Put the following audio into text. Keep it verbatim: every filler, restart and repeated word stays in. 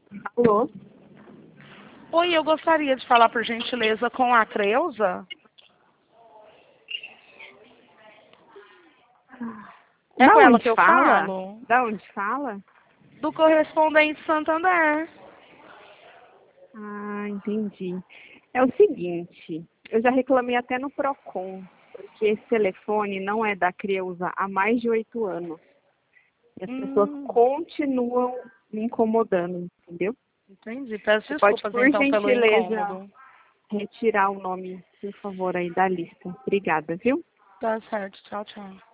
Alô? Oi, eu gostaria de falar, por gentileza, com a Creuza. É Da com ela onde que eu fala? falo? Da onde fala? Do correspondente Santander. Ah, entendi. É o seguinte, eu já reclamei até no Procon, porque esse telefone não é da Creuza há mais de oito anos. E as pessoas Hum, continuam me incomodando, entendeu? entendi. Peço Você pode, desculpas, por então, pelo gentileza, incômodo. retirar o nome, por favor, aí da lista. Obrigada, viu? Tá certo. Tchau, tchau.